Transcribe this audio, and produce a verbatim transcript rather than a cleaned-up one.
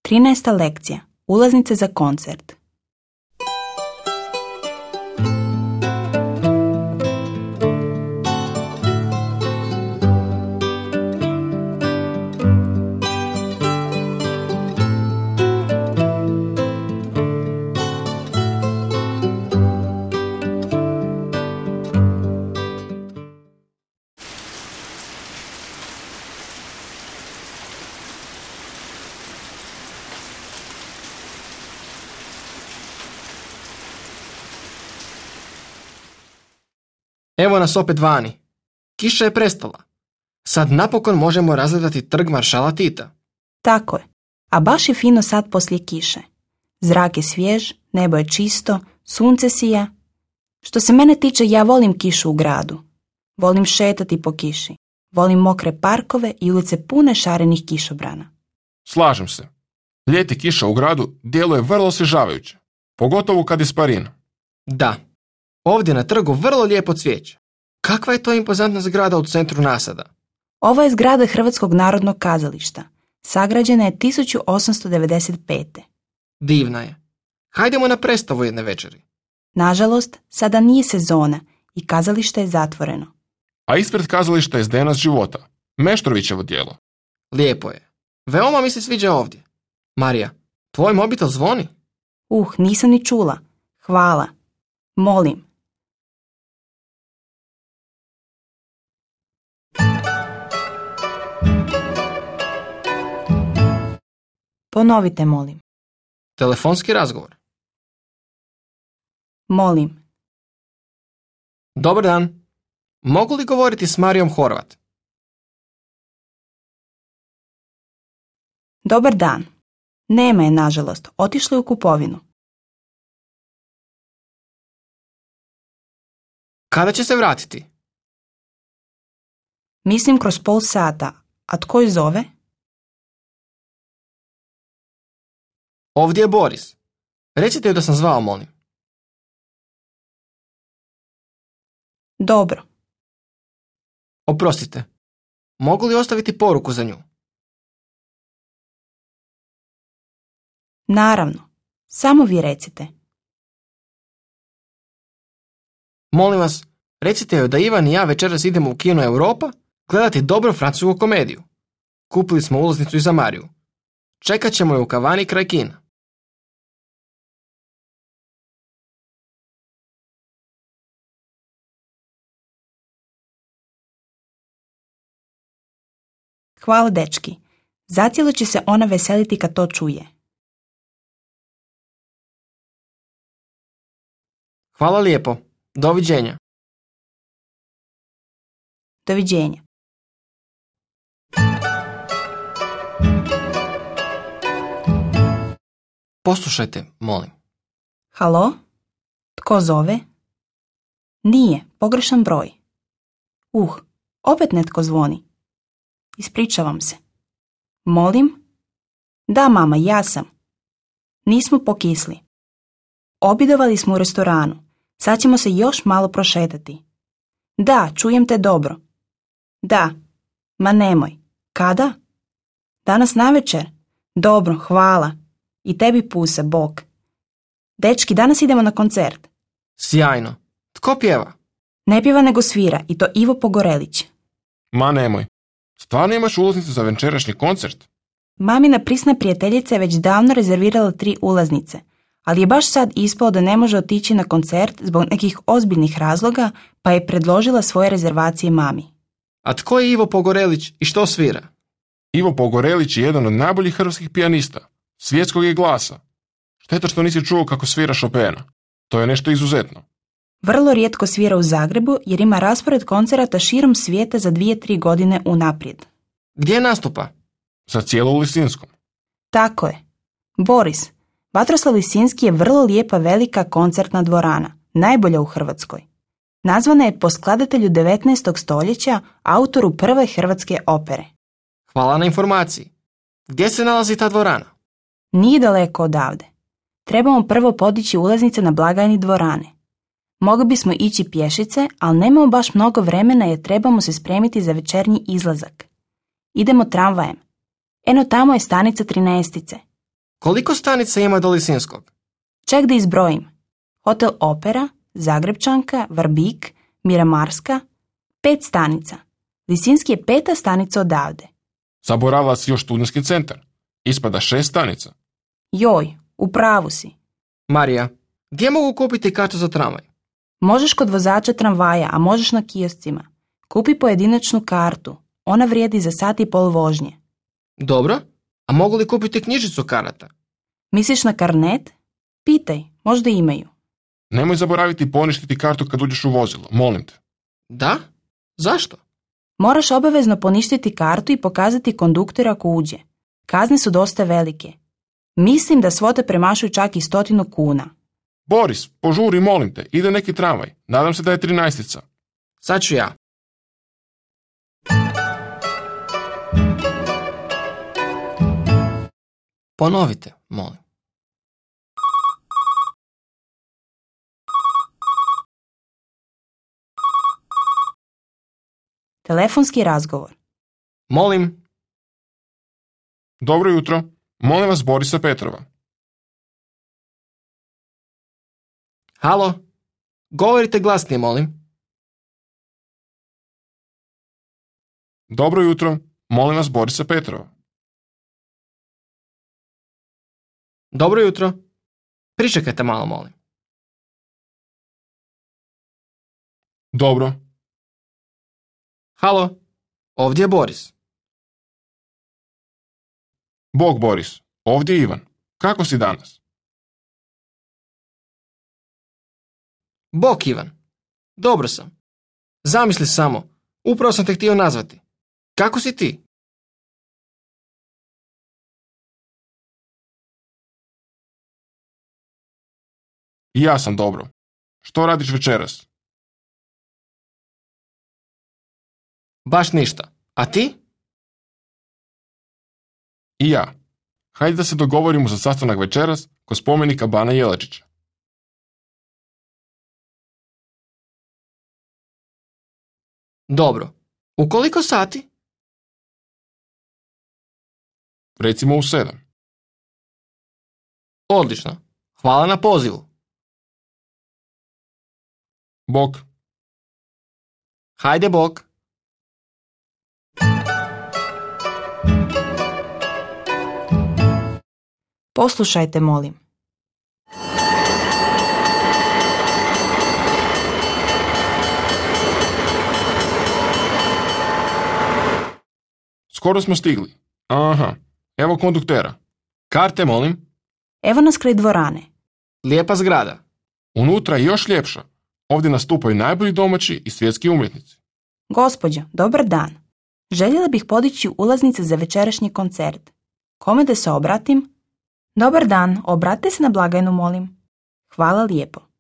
Trinaesta lekcija. Ulaznice za koncert. Evo nas opet vani. Kiša je prestala. Sad napokon možemo razgledati trg maršala Tita. Tako je. A baš je fino sad poslije kiše. Zrak je svjež, nebo je čisto, sunce sija. Što se mene tiče, ja volim kišu u gradu. Volim šetati po kiši. Volim mokre parkove i ulice pune šarenih kišobrana. Slažem se. Ljeti kiša u gradu djeluje vrlo osvježavajuće. Pogotovo kad je sparin. Da. Ovdje na trgu vrlo lijepo cvijeće. Kakva je to impozantna zgrada u centru nasada? Ovo je zgrada Hrvatskog narodnog kazališta. Sagrađena je tisuću osamsto devedeset pete. Divna je. Hajdemo na predstavu jedne večeri. Nažalost, sada nije sezona i kazalište je zatvoreno. A ispred kazališta je Zdenac života. Meštrovićevo djelo. Lijepo je. Veoma mi se sviđa ovdje. Marija, tvoj mobitel zvoni? Uh, nisam ni čula. Hvala. Molim. Ponovite, molim. Telefonski razgovor. Molim. Dobar dan. Mogu li govoriti s Marijom Horvat? Dobar dan. Nema je, nažalost. Otišla je u kupovinu. Kada će se vratiti? Mislim kroz pol sata. A tko je zove? Ovdje je Boris. Recite joj da sam zvao, molim. Dobro. Oprostite. Mogu li ostaviti poruku za nju? Naravno. Samo vi recite. Molim vas, recite joj da Ivan i ja večeras idemo u kino Europa gledati dobru francusku komediju. Kupili smo ulaznicu i za Mariju. Čekat ćemo je u kavani kraj kina. Hvala, dečki. Zacijelo će se ona veseliti kad to čuje. Hvala lijepo. Doviđenja. Doviđenja. Poslušajte, molim. Halo? Tko zove? Nije, pogrešan broj. Uh, opet netko zvoni. Ispričavam se. Molim? Da, mama, ja sam. Nismo pokisli. Obidovali smo u restoranu. Sad ćemo se još malo prošetati. Da, čujem te dobro. Da. Ma nemoj. Kada? Danas navečer? Dobro, hvala. I tebi puse, bok. Dečki, danas idemo na koncert. Sjajno. Tko pjeva? Ne pjeva nego svira, i to Ivo Pogorelić. Ma nemoj. Stvarno imaš ulaznicu za večerašnji koncert? Mamina prisna prijateljica je već davno rezervirala tri ulaznice, ali je baš sad ispalo da ne može otići na koncert zbog nekih ozbiljnih razloga, pa je predložila svoje rezervacije mami. A tko je Ivo Pogorelić i što svira? Ivo Pogorelić je jedan od najboljih hrvatskih pijanista. Svjetskog je glasa. Šteta što nisi čuo kako svira Chopina. To je nešto izuzetno. Vrlo rijetko svira u Zagrebu jer ima raspored koncerata širom svijeta za dvije, tri godine unaprijed. Gdje nastupa? Za cijelo u Lisinskom. Tako je. Boris, Vatroslav Lisinski je vrlo lijepa velika koncertna dvorana, najbolja u Hrvatskoj. Nazvana je po skladatelju devetnaestog stoljeća, autoru prve hrvatske opere. Hvala na informaciji. Gdje se nalazi ta dvorana? Nije daleko odavde. Trebamo prvo podići ulaznice na blagajni dvorane. Mogli bismo ići pješice, ali nemamo baš mnogo vremena jer trebamo se spremiti za večernji izlazak. Idemo tramvajem. Eno tamo je stanica trinaestice. Koliko stanica ima do Lisinskog? Ček da izbrojim. Hotel Opera, Zagrebčanka, Vrbik, Miramarska, pet stanica. Lisinski je peta stanica odavde. Zaboravila si još studentski centar. Ispada šest stanica. Joj, u pravu si. Marija, gdje mogu kupiti kartu za tramvaj? Možeš kod vozača tramvaja, a možeš na kioscima. Kupi pojedinačnu kartu. Ona vrijedi za sat i pol vožnje. Dobro, a mogu li kupiti knjižicu karata? Misliš na karnet? Pitaj, možda imaju. Nemoj zaboraviti poništiti kartu kad uđeš u vozilo, molim te. Da? Zašto? Moraš obavezno poništiti kartu i pokazati konduktora ako uđe. Kazne su dosta velike. Mislim da svote premašuju čak i stotinu kuna. Boris, požuri, molim te, ide neki tramvaj. Nadam se da je trinaestica. Sad ću ja. Ponovite, molim. Telefonski razgovor. Molim. Dobro jutro, molim vas Borisa Petrova. Halo? Govorite glasnije, molim. Dobro jutro, molim vas Borisa Petrova. Dobro jutro. Pričekajte malo, molim. Dobro. Halo? Ovdje je Boris. Bog Boris, ovdje je Ivan. Kako si danas? Bog Ivan. Dobro sam. Zamisli samo, upravo sam te htio nazvati. Kako si ti? I ja sam dobro. Što radiš večeras? Baš ništa. A ti? I ja. Hajde da se dogovorimo za sastanak večeras kod spomenika Bana Jelačića. Dobro. U koliko sati? Recimo u sedam. Odlično. Hvala na pozivu. Bog. Hajde, Bog. Poslušajte, molim. Skoro smo stigli. Aha, evo konduktera. Karte, molim. Evo nas kraj dvorane. Lijepa zgrada. Unutra je još ljepša. Ovdje nastupaju najbolji domaći i svjetski umjetnici. Gospođo, dobar dan. Željela bih podići ulaznice za večerašnji koncert. Kome da se obratim? Dobar dan, obratite se na blagajnu, molim. Hvala lijepo.